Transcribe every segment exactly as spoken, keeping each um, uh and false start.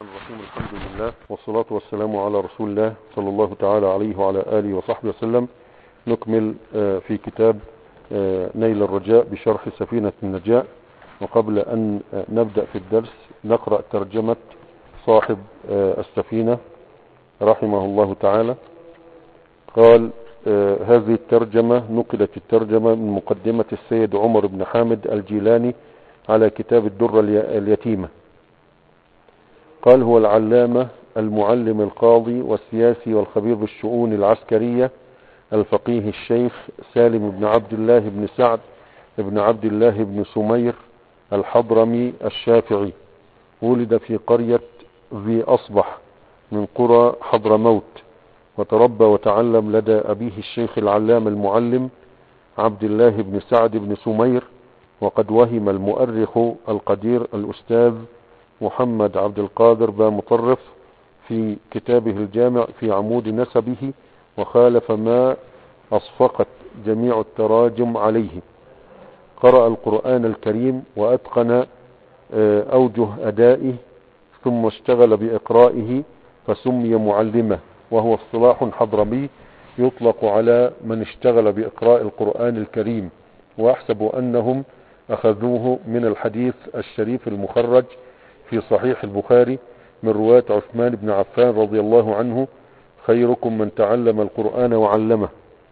الرحيم. الحمد لله والصلاة والسلام على رسول الله صلى الله تعالى عليه وعلى آله وصحبه وسلم. نكمل في كتاب نيل الرجاء بشرح سفينة النجاة. وقبل أن نبدأ في الدرس نقرأ ترجمة صاحب السفينة رحمه الله تعالى. قال: هذه الترجمة نقلت الترجمة من مقدمة السيد عمر بن حامد الجيلاني على كتاب الدرة اليتيمة. قال: هو العلامة المعلم القاضي والسياسي والخبير بالشؤون العسكرية الفقيه الشيخ سالم بن عبد الله بن سعد بن عبد الله بن سمير الحضرمي الشافعي. ولد في قرية ذي أصبح من قرى حضرموت، وتربى وتعلم لدى أبيه الشيخ العلام المعلم عبد الله بن سعد بن سمير. وقد وهم المؤرخ القدير الأستاذ محمد عبد القادر با مطرف في كتابه الجامع في عمود نسبه، وخالف ما أصفقت جميع التراجم عليه. قرأ القرآن الكريم وأتقن أوجه أدائه، ثم اشتغل بإقرائه فسمي معلمه، وهو اصطلاح حضرمي يطلق على من اشتغل بإقراء القرآن الكريم. وأحسب أنهم أخذوه من الحديث الشريف المخرج في صحيح البخاري من رواية عثمان بن عفان رضي الله عنه: خيركم من تعلم القرآن وعلمه.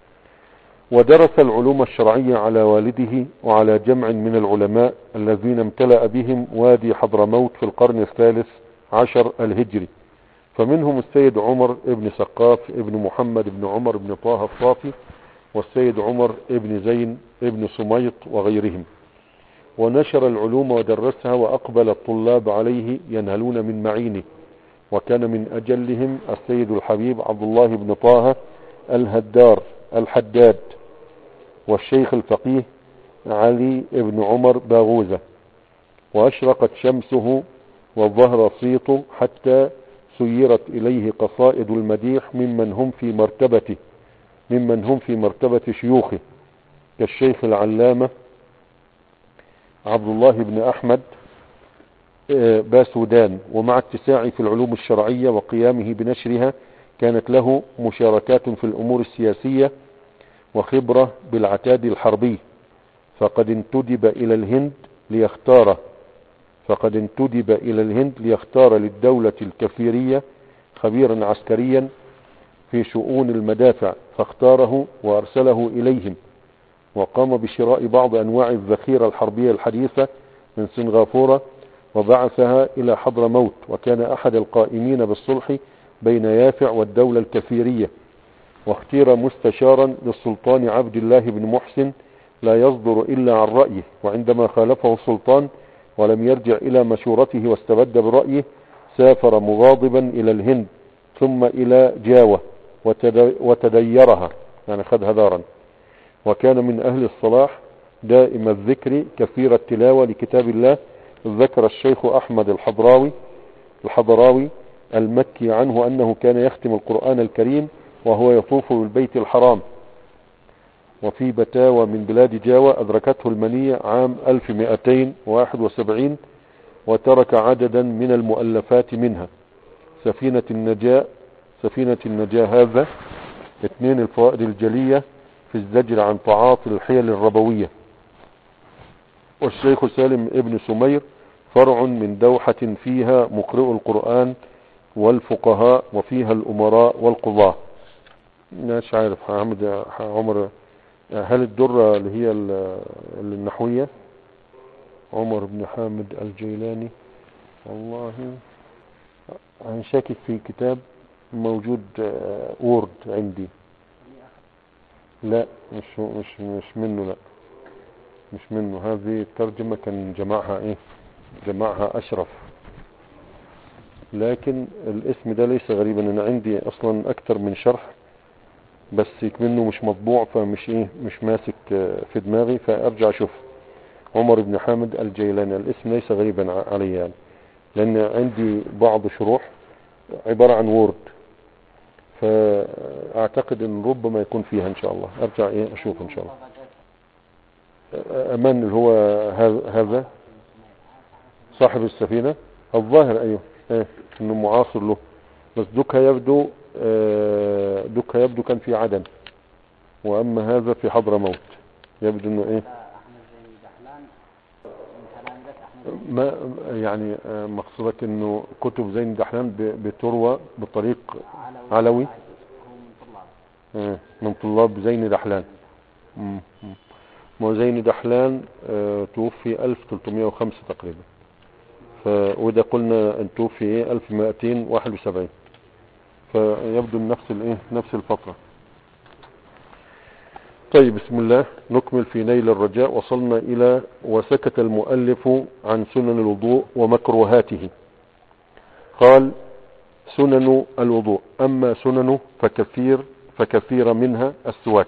ودرس العلوم الشرعية على والده وعلى جمع من العلماء الذين امتلأ بهم وادي حضرموت في القرن الثالث عشر الهجري، فمنهم السيد عمر بن سقاف ابن محمد بن عمر بن طه الصافي، والسيد عمر بن زين بن سميط وغيرهم. ونشر العلوم ودرسها، وأقبل الطلاب عليه ينهلون من معينه. وكان من أجلهم السيد الحبيب عبد الله بن طه الهدار الحداد، والشيخ الفقيه علي بن عمر باغوزة. وأشرقت شمسه وظهر صيته حتى سيرت إليه قصائد المديح ممن هم في مرتبته ممن هم في مرتبة شيوخه، كالشيخ العلامة عبد الله بن أحمد باسودان. ومع اتساعه في العلوم الشرعية وقيامه بنشرها كانت له مشاركات في الأمور السياسية وخبرة بالعتاد الحربي، فقد انتدب إلى الهند ليختار فقد انتدب إلى الهند ليختار للدولة الكفيرية خبيرا عسكريا في شؤون المدافع، فاختاره وأرسله إليهم. وقام بشراء بعض أنواع الذخيرة الحربية الحديثة من سنغافورة وبعثها إلى حضرموت، وكان أحد القائمين بالصلح بين يافع والدولة الكفيرية. واختير مستشارا للسلطان عبد الله بن محسن لا يصدر إلا عن رأيه، وعندما خالفه السلطان ولم يرجع إلى مشورته واستبد برأيه سافر مغاضبا إلى الهند ثم إلى جاوة وتديرها، يعني خذها دارا. وكان من أهل الصلاح دائم الذكر كثير التلاوة لكتاب الله. ذكر الشيخ أحمد الحضراوي الحضراوي المكي عنه أنه كان يختم القرآن الكريم وهو يطوف بالبيت الحرام. وفي بتاوى من بلاد جاوة أدركته المنية عام ألف ومئتين وواحد وسبعين، وترك عددا من المؤلفات منها سفينة النجاة سفينة النجاة هذا اثنين الفوائد الجلية في الزجر عن تعاطي الحيل الربوية. والشيخ سالم ابن سمير فرع من دوحة فيها مقرئ القرآن والفقهاء، وفيها الأمراء والقضاة. مش عارف حامد عمر، هل الدرة اللي هي النحوية عمر بن حامد الجيلاني؟ والله أنا شاكك في كتاب موجود وورد عندي. لا مش مش مش منه، لا مش منه. هذه الترجمة كان جمعها ايه جمعها أشرف، لكن الاسم ده ليس غريبا. انا عندي اصلا اكتر من شرح بس منه مش مطبوع، فمش ايه مش ماسك في دماغي، فارجع اشوف. عمر بن حامد الجيلاني الاسم ليس غريبا علي يعني، لان عندي بعض شروح عبارة عن وورد، فاعتقد ان ربما يكون فيها ان شاء الله. ارجع ايه اشوف ان شاء الله. امان اللي هو هذا صاحب السفينة الظاهر، ايوه ايه انه معاصر له. بس دكها يبدو آه دكها يبدو كان في عدن، واما هذا في حضرموت يبدو انه ايه ما يعني آه مقصودك انه كتب زين دحلان بتروى بطريق علوي آه من طلاب زين دحلان. ما زين دحلان آه توفي ألف وثلاثمائة وخمسة تقريبا، وده قلنا ان توفي ايه ألف ومائتين وواحد وسبعين، فيبدو نفس الايه نفس الفترة. طيب بسم الله نكمل في نيل الرجاء. وصلنا الى وسكت المؤلف عن سنن الوضوء ومكروهاته. قال سنن الوضوء، اما سننه فكثير فكثير منها السواك،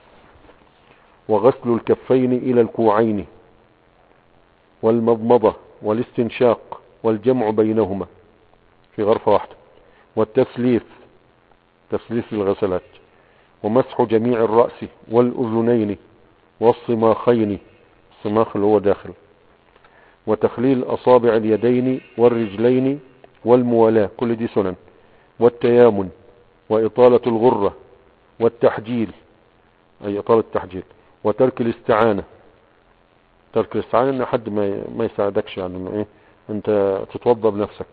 وغسل الكفين الى الكوعين، والمضمضة والاستنشاق والجمع بينهما في غرفة واحدة، والتسليف تسليف الغسلات، ومسح جميع الرأس والأذنين والصماخين، الصماخ اللي هو داخل، وتخليل أصابع اليدين والرجلين والموالاة، كل دي سنن، والتيامن، وإطالة الغرة، والتحجيل أي إطالة التحجيل، وترك الاستعانة. ترك الاستعانة ان حد ما ما يساعدكش، يعني انه ايه انت تتوضى بنفسك.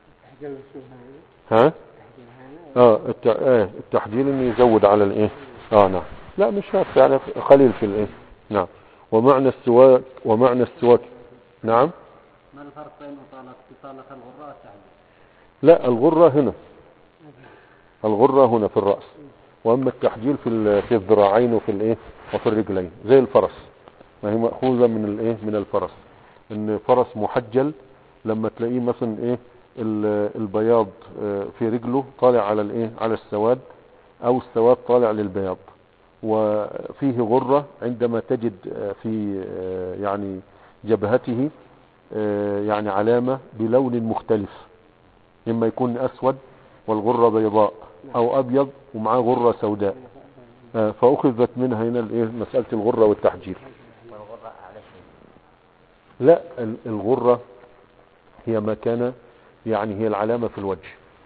ها اه, الت... آه التحجيل انه يزود على الايه اه نعم لا مش شرط يعني قليل في الايه نعم. ومعنى السواك ومعنى السواك نعم. ما الفرق بين إطالة إطالة الغرة والتحجيل؟ لا الغرة هنا، الغرة هنا في الرأس، واما التحجيل في في الذراعين وفي الايه وفي الرجلين زي الفرس، ما هي مأخوذة من الايه من الفرس، ان فرس محجل لما تلاقيه مثلا ايه البياض في رجله طالع على الايه على السواد، او السواد طالع للبياض، وفيه غرة عندما تجد في يعني جبهته يعني علامة بلون مختلف، اما يكون اسود والغرة بيضاء، او ابيض ومعاه غرة سوداء، فاخذت منها هنا الايه مسألة الغرة والتحجيل. لا الغرة هي ما كان يعني هي العلامة في الوجه،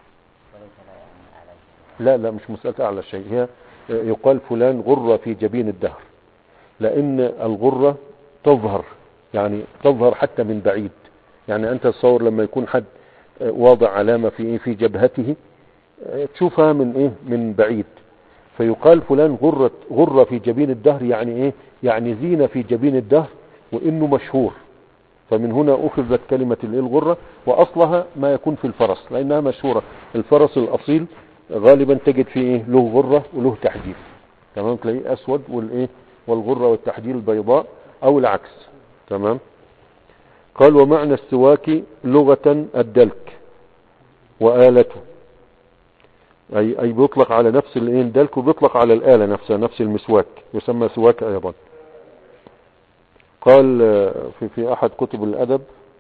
لا لا مش مسألة اعلى شيء، هي يقال فلان غرة في جبين الدهر، لان الغرة تظهر يعني تظهر حتى من بعيد، يعني انت تصور لما يكون حد واضع علامة في في جبهته تشوفها من ايه من بعيد، فيقال فلان غرة غرة في جبين الدهر، يعني ايه يعني زينة في جبين الدهر وانه مشهور. فمن هنا اخذت كلمة الغرة، واصلها ما يكون في الفرس لانها مشهورة. الفرس الاصيل غالبا تجد فيه ايه له غرة وله تحجيل، تمام، تلاقيه اسود والايه والغرة والتحجيل بيضاء او العكس، تمام. قال ومعنى السواك لغة الدلك وآلته، اي اي بيطلق على نفس الايه الدلك، وبيطلق على الآلة نفسها، نفس المسواك يسمى سواك ايضا. قال في في احد كتب الادب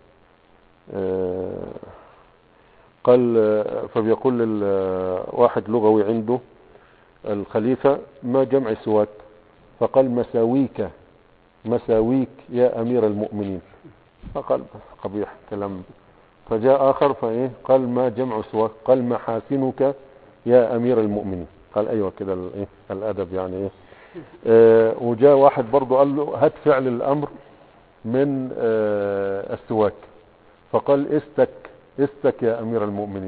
قال فبيقول واحد لغوي عنده الخليفة ما جمع سواك، فقال مساويك مساويك يا امير المؤمنين، فقال قبيح كلام. فجاء اخر فايه قال ما جمع سواك، قال محاسنك يا امير المؤمنين. قال ايوه كده الايه الادب يعني ايه. آه وجاء واحد برضه قال له هات فعل الامر من آه السواك، فقال استك استك يا امير المؤمنين.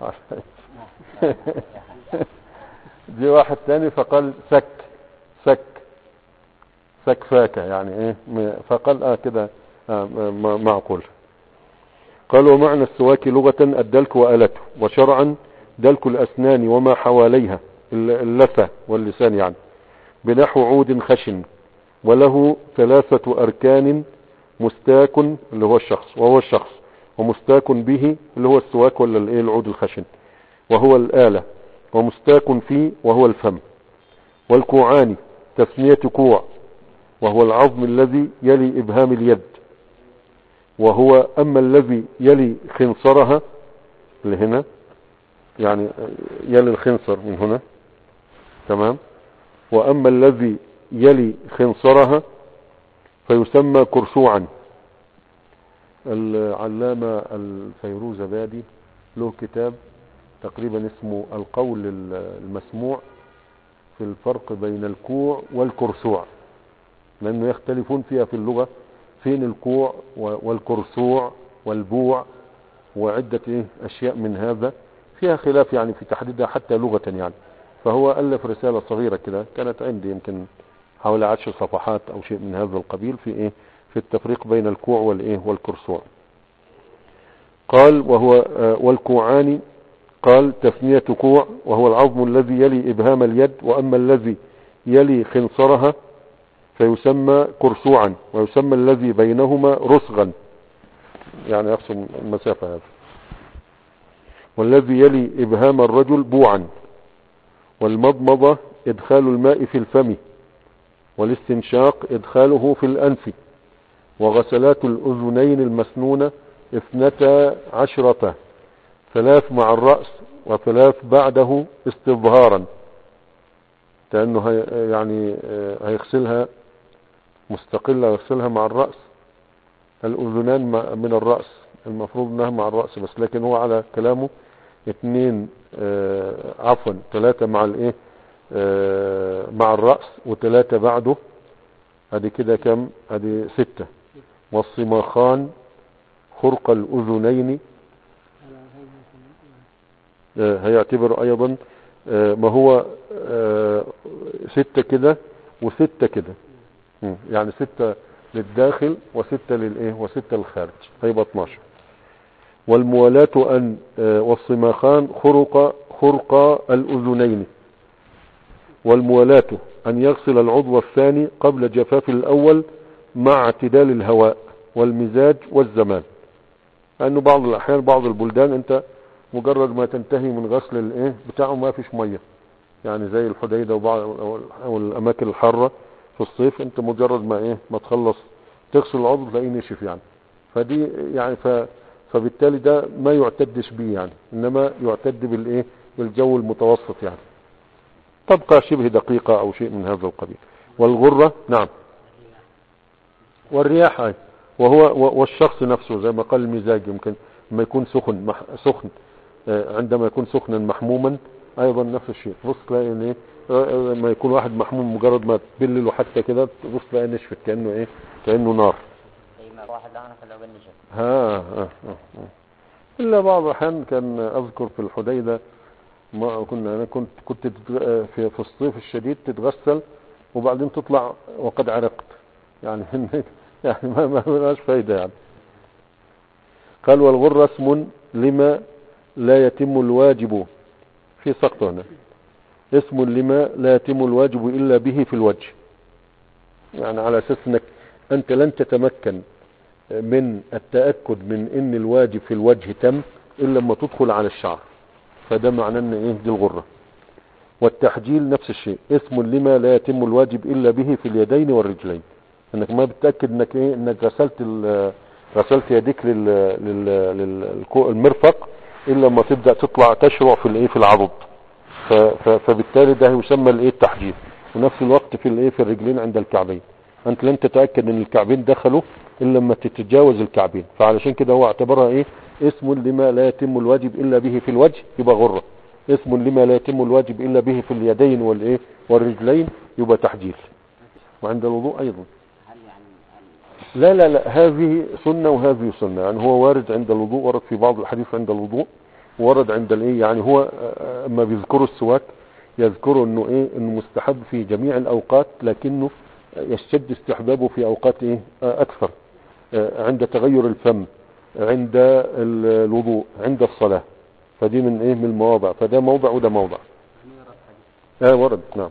جاء واحد تاني فقال سك سك سك فاك يعني ايه، فقال اه كده آه معقول. قال ومعنى السواك لغة الدلك وآلته، وشرعا دلك الأسنان وما حواليها اللثة واللسان يعني، بنحو عود خشن، وله ثلاثة أركان، مستاك اللي هو الشخص وهو الشخص، ومستاك به اللي هو السواك ولا الايه العود الخشن وهو الآلة، ومستاك فيه وهو الفم، والكوعان تسمية كوع وهو العظم الذي يلي إبهام اليد، وهو أما الذي يلي خنصرها اللي هنا يعني يلي الخنصر من هنا، تمام، وأما الذي يلي خنصرها فيسمى كرشوعا. العلامة الفيروزبادي له كتاب تقريبا اسمه القول المسموع في الفرق بين الكوع والكرسوع، لأنه يختلفون فيها في اللغة، فين الكوع والكرسوع والبوع وعدة إيه أشياء من هذا، فيها خلاف يعني في تحديدها حتى لغة يعني. فهو ألف رسالة صغيرة كده كانت عندي يمكن حوالي عشر صفحات أو شيء من هذا القبيل في إيه في التفريق بين الكوع والإيه والكرسوع. قال وهو آه والكوعان، قال تثنية كوع وهو العظم الذي يلي إبهام اليد، وأما الذي يلي خنصرها فيسمى كرسوعا، ويسمى الذي بينهما رسغا، يعني يقسم المسافة هذا. والذي يلي إبهام الرجل بوعا. والمضمضة إدخال الماء في الفم، والاستنشاق إدخاله في الأنف. وغسلات الأذنين المسنونة اثنتا عشرة، ثلاث مع الرأس وثلاث بعده استظهارا، لأنه هي يعني هيغسلها مستقلة، يغسلها مع الرأس. الأذنان من الرأس، المفروض انها مع الرأس بس، لكن هو على كلامه اثنين آه عفوا ثلاثة مع الايه آه مع الرأس وثلاثة بعده، ادي كده كم؟ ادي ستة. والصماخان خرق الأذنين آه هيعتبر ايضا آه ما هو آه ستة كده وستة كده، يعني ستة للداخل وستة للايه وستة للخارج، هيبقى اتناشر. والموالاة أن والصماخان خرق خرق الأذنين. والموالاة أن يغسل العضو الثاني قبل جفاف الأول مع اعتدال الهواء والمزاج والزمان، لأنه بعض الأحيان بعض البلدان أنت مجرد ما تنتهي من غسل الايه بتاعه ما فيش مية، يعني زي الحديدة وبعض أو الأماكن الحارة في الصيف، أنت مجرد ما إيه ما تخلص تغسل العضو تلاقيه نشف يعني. فدي يعني ف فبالتالي ده ما يعتدش به يعني، انما يعتد بالايه بالجو المتوسط يعني، تبقى شبه دقيقة او شيء من هذا القبيل. والغرة نعم، والرياح اي، وهو والشخص نفسه زي ما قال المزاج، يمكن لما يكون سخن مح سخن عندما يكون سخنا محموما ايضا نفس الشيء. بص تلاقي ان ايه لما يكون واحد محموم مجرد ما تبلله حتى كده بص تلاقي نشفت كانه ايه كانه نار. واحد انا خلاه بالنشف. ها ها ها الا بعض الاحيان كان اذكر في الحديدة ما كنا انا كنت كنت في في الصيف الشديد تتغسل وبعدين تطلع وقد عرقت يعني يعني ما ما لهاش فايده يعني. قال والغر اسم لما لا يتم الواجب، في سقط هنا، اسم لما لا يتم الواجب الا به في الوجه، يعني على اساس انك انت لن تتمكن من التأكد من ان الواجب في الوجه تم الا لما تدخل على الشعر، فده معناه ان ايه دي الغرة. والتحجيل نفس الشيء، اسم لما لا يتم الواجب الا به في اليدين والرجلين، انك ما بتأكد انك ايه انك غسلت غسلت يديك لل للمرفق الا لما تبدأ تطلع تشرع في الايه في العضد، فبالتالي ده يسمى الايه التحجيل. ونفس الوقت في الايه في الرجلين عند الكعبين، انت لن تتأكد ان الكعبين دخلوا الا لما تتجاوز الكعبين، فعلشان كده هو اعتبرها ايه اسم لما لا يتم الواجب الا به في الوجه يبقى غرة، اسم لما لا يتم الواجب الا به في اليدين والايه والرجلين يبقى تحجيل. وعند الوضوء ايضا لا لا لا هذه سنة وهذه سنة، يعني هو وارد عند الوضوء، ورد في بعض الحديث عند الوضوء، ورد عند الايه يعني هو اما بيذكروا السواك يذكروا انه ايه انه مستحب في جميع الاوقات، لكنه يشتد استحبابه في اوقات ايه اكثر، عند تغير الفم، عند الوضوء، عند الصلاة، فدي من ايه من المواضع، فده موضع وده موضع. اه ورد نعم،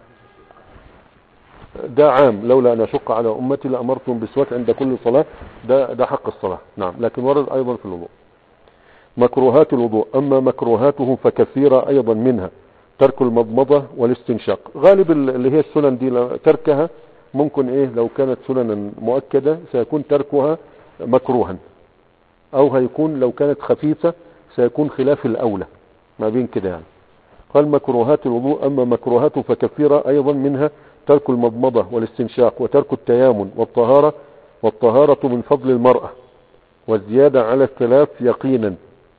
ده عام، لولا ان اشق على امتي لامرتهم بالسواك عند كل صلاة، ده ده حق الصلاة نعم، لكن ورد ايضا في الوضوء. مكروهات الوضوء، اما مكروهاته فكثيرة ايضا، منها ترك المضمضة والاستنشاق، غالب اللي هي السنن دي تركها ممكن ايه لو كانت سننا مؤكدة سيكون تركها مكروها، او هيكون لو كانت خفيفة سيكون خلاف الاولى ما بين كده يعني. قال مكروهات الوضوء، اما مكروهاته فكثيرة ايضا، منها ترك المضمضة والاستنشاق، وترك التيامن، والطهارة والطهارة من فضل المرأة، والزيادة على الثلاث يقينا،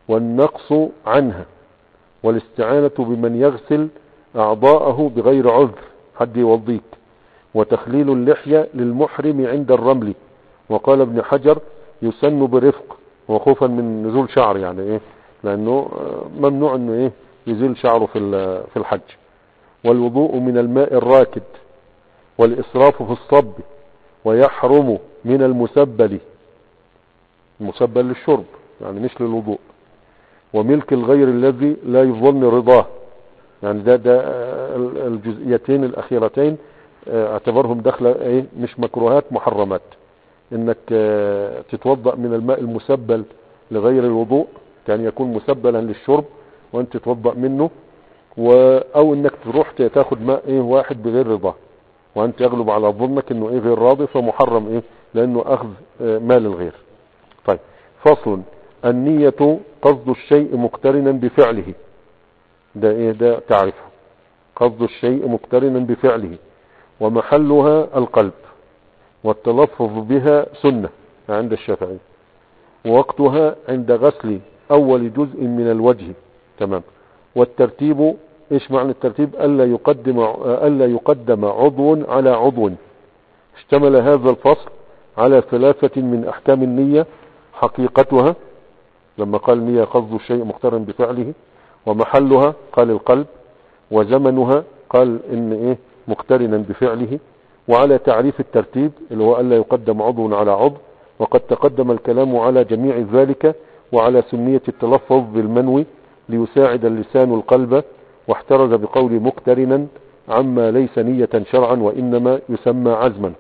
والنقص عنها، والاستعانة بمن يغسل أعضاءه بغير عذر حد يوضيك، وتخليل اللحية للمحرم عند الرمل. وقال ابن حجر يسن برفق وخوفا من نزول شعر، يعني ايه لانه ممنوع انه ايه يزيل شعره في في الحج. والوضوء من الماء الراكد، والإسراف في الصب، ويحرم من المسبل، المسبل للشرب يعني مش للوضوء، وملك الغير الذي لا يظن رضاه. يعني ده ده الجزئيتين الأخيرتين اعتبرهم داخله ايه مش مكروهات، محرمات. انك تتوضأ من الماء المسبل لغير الوضوء، كان يكون مسبلا للشرب وانت تتوضأ منه، و او انك تروح تاخد ماء ايه واحد بغير رضاه، وانت يغلب على ظنك انه ايه غير راضي، فمحرم ايه لانه اخذ مال الغير. طيب فصل. النية قصد الشيء مقترنا بفعله، ده ايه ده تعرفه، قصد الشيء مقترنا بفعله، ومحلها القلب، والتلفظ بها سنة عند الشافعي، ووقتها عند غسل اول جزء من الوجه. تمام. والترتيب، ايش معنى الترتيب؟ الا يقدم الا يقدم عضو على عضو. اشتمل هذا الفصل على ثلاثة من احكام النية: حقيقتها لما قال النية قصد الشيء مقترن بفعله، ومحلها قال القلب، وزمنها قال ان ايه مقترنا بفعله، وعلى تعريف الترتيب اللي هو الا يقدم عضو على عضو. وقد تقدم الكلام على جميع ذلك، وعلى سنية التلفظ بالمنوي ليساعد اللسان القلب، واحترز بقول مقترنا عما ليس نية شرعا وإنما يسمى عزما.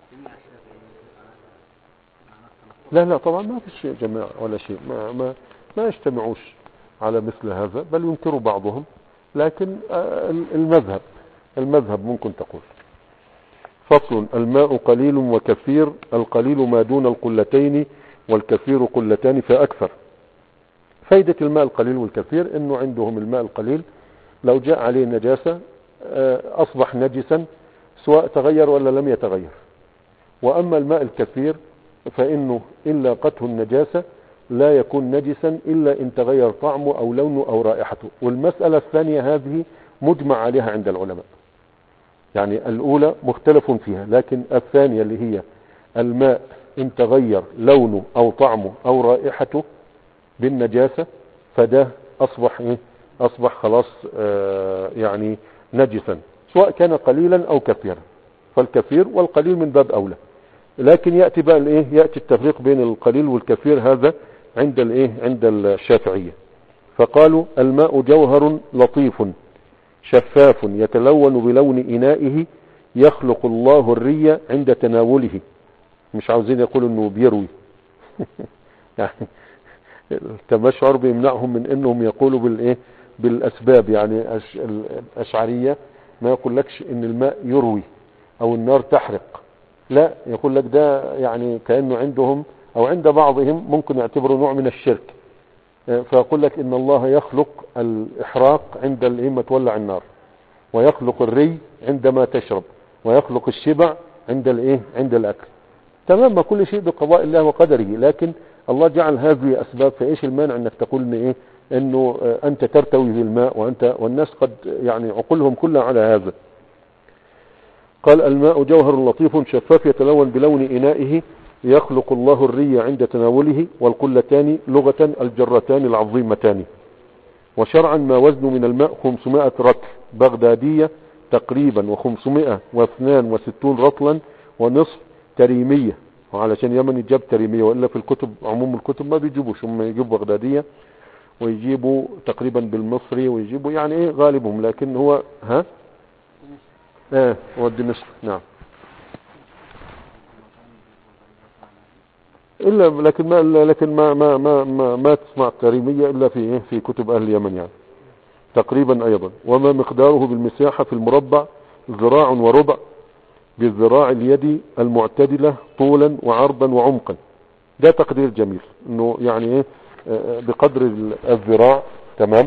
لا لا طبعا ما في شيء جماعة ولا شيء، ما, ما, ما يجتمعوش على مثل هذا، بل ينكر بعضهم، لكن المذهب المذهب ممكن تقول. فصل. الماء قليل وكثير. القليل ما دون القلتين، والكثير قلتان فأكثر. فايدة الماء القليل والكثير انه عندهم الماء القليل لو جاء عليه نجاسة اصبح نجسا سواء تغير ولا لم يتغير. واما الماء الكثير فانه ان لاقته النجاسة لا يكون نجسا الا ان تغير طعمه او لونه او رائحته. والمسألة الثانية هذه مجمع عليها عند العلماء، يعني الاولى مختلف فيها، لكن الثانية اللي هي الماء ان تغير لونه او طعمه او رائحته بالنجاسة فده اصبح ايه اصبح خلاص آه يعني نجسا سواء كان قليلا او كثيرا. فالكثير والقليل من باب اولى. لكن يأتي بقى الايه يأتي التفريق بين القليل والكثير هذا عند الايه عند الشافعية. فقالوا الماء جوهر لطيف شفاف يتلون بلون انائه، يخلق الله الري عند تناوله. مش عاوزين يقولوا انه بيروي يعني التمشعر بيمنعهم من انهم يقولوا بالايه بالاسباب. يعني الاشعرية ما يقول لكش ان الماء يروي او النار تحرق، لا يقول لك ده يعني كأنه عندهم او عند بعضهم ممكن يعتبروا نوع من الشرك. فيقول لك ان الله يخلق الاحراق عند ما تولع النار، ويخلق الري عندما تشرب، ويخلق الشبع عند الايه عند الاكل. تمام، ما كل شيء بقضاء الله وقدره، لكن الله جعل هذه اسباب. فايش المانع انك تقول ان ايه انه انت ترتوي بالماء وانت والناس قد يعني عقولهم كلها على هذا. قال الماء جوهر لطيف شفاف يتلون بلون انائه، يخلق الله الري عند تناوله. والقلتان لغة الجرتان العظيمتان. وشرعا ما وزن من الماء خمسمائة رطل بغدادية تقريبا، وخمسمائة واثنان وستون رطلا ونصف تريمية. وعلشان يمن جاب تريمية، وإلا في الكتب عموم الكتب ما بيجيبوش، هم يجيبوا بغدادية ويجيبوا تقريبا بالمصري ويجيبوا يعني ايه غالبهم، لكن هو ها ايه هو دمشق. نعم. الا لكن ما لكن ما ما ما ما, ما تسمع التريمية الا في ايه في كتب اهل اليمن يعني تقريبا ايضا. وما مقداره بالمساحة في المربع ذراع وربع، بالذراع اليدي المعتدلة طولا وعرضا وعمقا. ده تقدير جميل انه يعني ايه بقدر الذراع تمام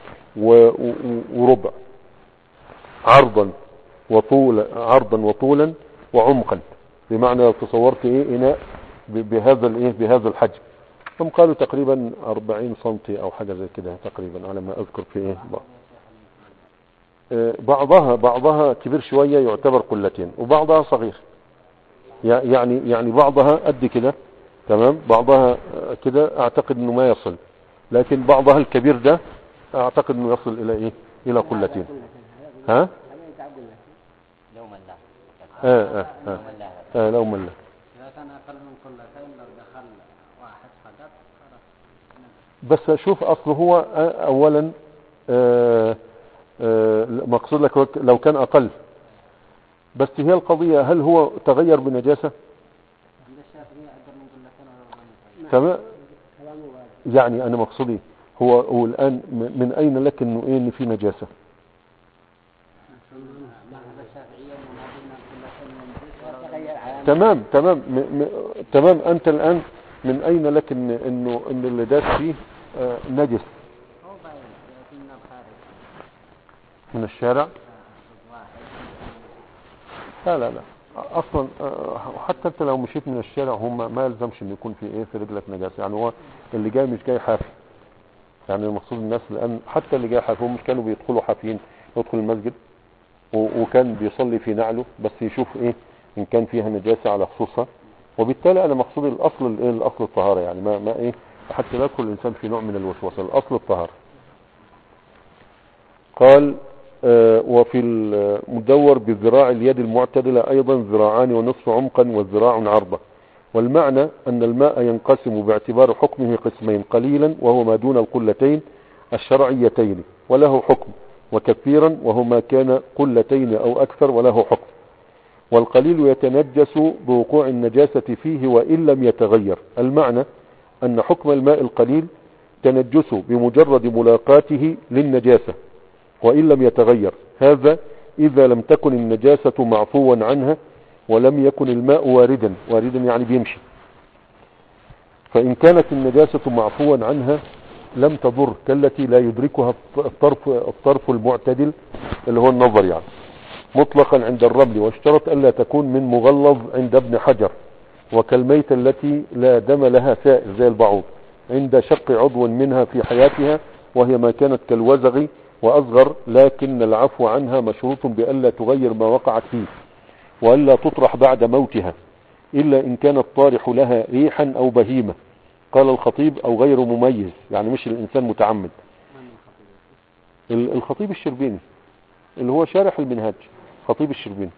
وربع عرضا وطول عرضا وطولا وعمقا. بمعنى لو تصورت ايه اناء بهذا الايه بهذا الحجم هم قالوا تقريبا أربعين سنتي او حاجة زي كده تقريبا على ما اذكر في ايه بعض. آه، بعضها بعضها كبير شوية يعتبر قلتين وبعضها صغير، يعني يعني بعضها قد كده تمام، بعضها كده اعتقد انه ما يصل، لكن بعضها الكبير ده اعتقد انه يصل الى ايه، الى قلتين. ها لو ملا اه اه اه, آه لو ملا. إذا كان أقل من قلتين لو دخل واحد فقط بس شوف اصله هو اولا آه آه مقصود لك لو كان اقل، بس هي القضية هل هو تغير بنجاسة؟ عند الشافعية أقل من قلتين تمام، يعني انا مقصودي هو, هو الان من اين لك انه ايه ان في نجاسة؟ تمام تمام م م تمام انت الان من اين لك ان انه ان اللي داس فيه آه نجس؟ من الشارع؟ لا لا لا اصلا آه حتى انت لو مشيت من الشارع هم ما يلزمش ان يكون في ايه في رجلك نجاسة، يعني هو اللي جاي مش جاي حافي، يعني المقصود الناس الان حتى اللي جاي حافي هم مش كانوا بيدخلوا حافيين، يدخل المسجد وكان بيصلي في نعله بس يشوف ايه ان كان فيها نجاسة على خصوصها، وبالتالي انا مقصود الاصل الايه الاصل الطهارة، يعني ما ما ايه حتى لا يدخل الانسان في نوع من الوسوسة، الاصل الطهارة. قال آه وفي المدور بذراع اليد المعتدلة ايضا ذراعان ونصف عمقا وذراع عرضا، والمعنى ان الماء ينقسم باعتبار حكمه قسمين، قليلا وهو ما دون القلتين الشرعيتين وله حكم، وكثيرا وهو ما كان قلتين او اكثر وله حكم. والقليل يتنجس بوقوع النجاسة فيه وإن لم يتغير، المعنى أن حكم الماء القليل تنجسه بمجرد ملاقاته للنجاسة وإن لم يتغير، هذا إذا لم تكن النجاسة معفوا عنها ولم يكن الماء واردا، واردا يعني بيمشي، فإن كانت النجاسة معفوا عنها لم تضر كالتي لا يدركها الطرف, الطرف المعتدل اللي هو النظر يعني مطلقا عند الرمل، واشترط ألا تكون من مغلظ عند ابن حجر، وكالميتة التي لا دم لها سائل زي البعوض عند شق عضو منها في حياتها، وهي ما كانت كالوزغ وأصغر، لكن العفو عنها مشروط بألا تغير ما وقعت فيه وألا تطرح بعد موتها إلا إن كان الطارح لها ريحا أو بهيمة. قال الخطيب أو غير مميز، يعني مش الإنسان متعمد. الخطيب الشربيني اللي هو شارح المنهاج، خطيب الشربيني.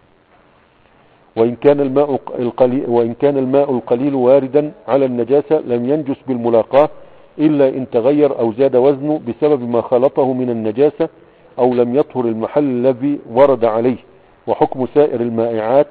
وإن كان الماء القليل وإن كان الماء القليل واردا على النجاسة لم ينجس بالملاقاة إلا إن تغير أو زاد وزنه بسبب ما خلطه من النجاسة أو لم يطهر المحل الذي ورد عليه. وحكم سائر المائعات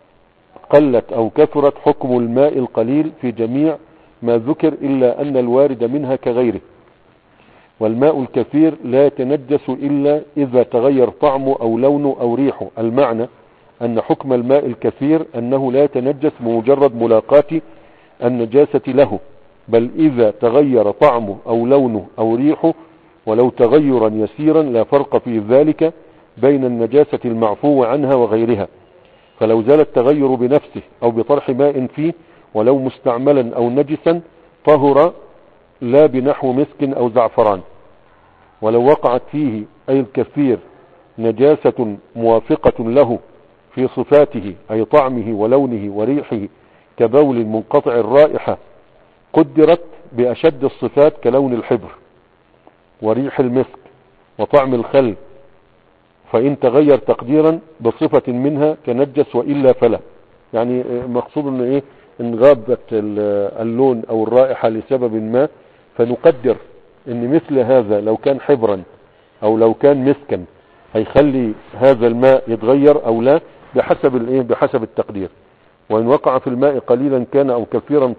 قلت أو كثرت حكم الماء القليل في جميع ما ذكر إلا أن الوارد منها كغيره. والماء الكثير لا يتنجس إلا إذا تغير طعمه أو لونه أو ريحه، المعنى أن حكم الماء الكثير أنه لا يتنجس بمجرد ملاقاة النجاسة له، بل إذا تغير طعمه أو لونه أو ريحه ولو تغيرا يسيرا لا فرق في ذلك بين النجاسة المعفو عنها وغيرها. فلو زال التغير بنفسه أو بطرح ماء فيه ولو مستعملا أو نجسا طهر لا بنحو مسك أو زعفران. ولو وقعت فيه أي الكثير نجاسة موافقة له في صفاته أي طعمه ولونه وريحه كبول منقطع الرائحة قدرت بأشد الصفات كلون الحبر وريح المسك وطعم الخل، فإن تغير تقديرا بصفة منها كنجس وإلا فلا. يعني مقصود ان ايه ان غابت اللون او الرائحة لسبب ما، فنقدر ان مثل هذا لو كان حبرا او لو كان مسكا هيخلي هذا الماء يتغير او لا بحسب الايه بحسب التقدير. وان وقع في الماء قليلا كان او كثيرا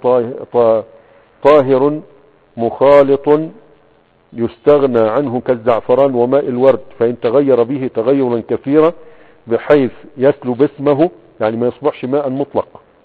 طاهر مخالط يستغنى عنه كالزعفران وماء الورد، فإن تغير به تغيرا كثيرا بحيث يسلب اسمه، يعني ما يصبحش ماء مطلق،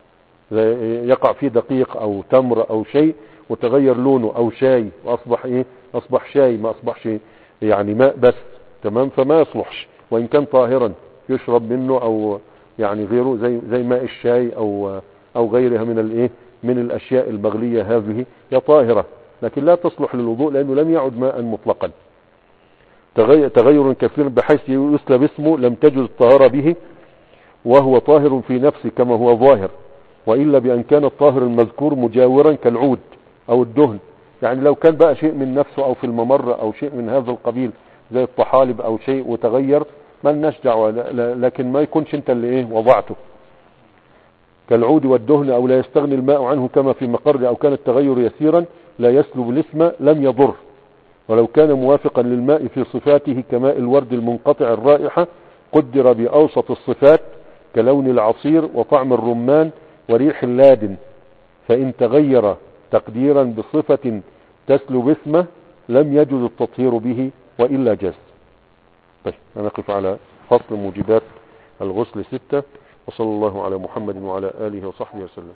يقع فيه دقيق او تمر او شيء وتغير لونه او شاي واصبح ايه اصبح شاي ما اصبحش يعني ماء بس، تمام، فما يصلحش. وان كان طاهرا يشرب منه او يعني غيره زي زي ماء الشاي او او غيرها من الايه من الأشياء المغلية هذه هي طاهرة، لكن لا تصلح للوضوء لأنه لم يعد ماء مطلقا. تغير كثير بحيث يسلب اسمه لم تجوز الطهارة به وهو طاهر في نفسه كما هو ظاهر، وإلا بأن كان الطاهر المذكور مجاورا كالعود أو الدهن. يعني لو كان بقى شيء من نفسه أو في الممر أو شيء من هذا القبيل زي الطحالب أو شيء وتغير ما لناش دعوة، لكن ما يكونش انت اللي ايه وضعته كالعود والدهن. أو لا يستغني الماء عنه كما في مقر، أو كان التغير يسيرا لا يسلب الاسم لم يضر، ولو كان موافقا للماء في صفاته كماء الورد المنقطع الرائحة قدر بأوسط الصفات كلون العصير وطعم الرمان وريح اللادن، فإن تغير تقديرا بصفة تسلب اسمه لم يجوز التطهير به وإلا جاز. طيب نقف على فصل موجبات الغسل ستة، وصلى الله على محمد وعلى آله وصحبه وسلم.